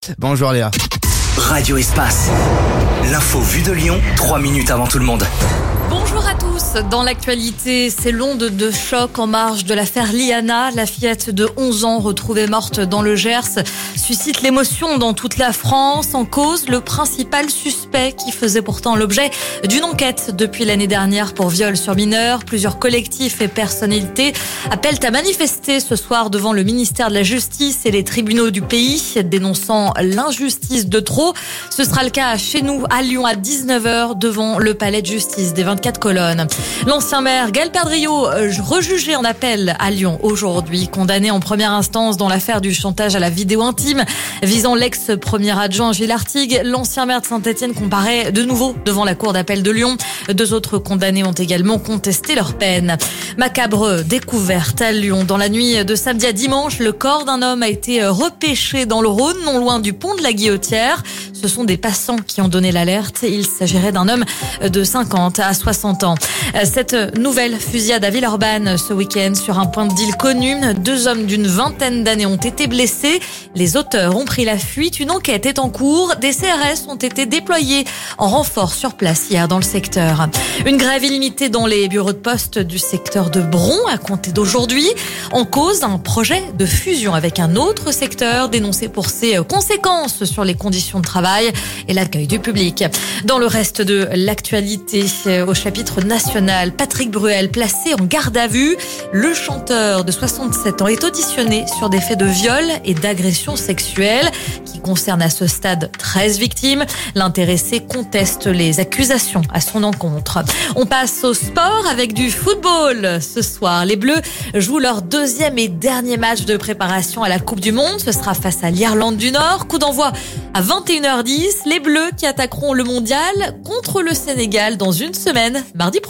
Bonjour Léa. Radio Espace. L'info vue de Lyon, 3 minutes avant tout le monde. Bonjour à tous. Dans l'actualité, c'est l'onde de choc en marge de l'affaire Liana. La fillette de 11 ans retrouvée morte dans le Gers suscite l'émotion dans toute la France. En cause, le principal suspect qui faisait pourtant l'objet d'une enquête depuis l'année dernière pour viol sur mineur. Plusieurs collectifs et personnalités appellent à manifester ce soir devant le ministère de la Justice et les tribunaux du pays, dénonçant l'injustice de trop. Ce sera le cas chez nous à Lyon à 19h devant le palais de justice des 24 colonnes. L'ancien maire Gaël Perdriau, rejugé en appel à Lyon aujourd'hui, condamné en première instance dans l'affaire du chantage à la vidéo intime visant l'ex-premier adjoint Gilles Artigue. L'ancien maire de Saint-Étienne comparaît de nouveau devant la cour d'appel de Lyon. 2 autres condamnés ont également contesté leur peine. Macabre découverte à Lyon. Dans la nuit de samedi à dimanche, le corps d'un homme a été repêché dans le Rhône, non loin du pont de la Guillotière. Ce sont des passants qui ont donné l'alerte. Il s'agirait d'un homme de 50 à 60 ans. Cette nouvelle fusillade à Villeurbanne ce week-end sur un point de deal connu. 2 hommes d'une vingtaine d'années ont été blessés. Les auteurs ont pris la fuite. Une enquête est en cours. Des CRS ont été déployés en renfort sur place hier dans le secteur. Une grève illimitée dans les bureaux de poste du secteur de Bron à compter d'aujourd'hui. En cause, un projet de fusion avec un autre secteur dénoncé pour ses conséquences sur les conditions de travail et l'accueil du public. Dans le reste de l'actualité, au chapitre national, Patrick Bruel placé en garde à vue. Le chanteur de 67 ans est auditionné sur des faits de viol et d'agression sexuelle qui concernent à ce stade 13 victimes. L'intéressé conteste les accusations à son encontre. On passe au sport avec du football. Ce soir, les Bleus jouent leur 2e et dernier match de préparation à la Coupe du Monde. Ce sera face à l'Irlande du Nord. Coup d'envoi à 21h10. Les Bleus qui attaqueront le mondial contre le Sénégal dans une semaine, mardi prochain.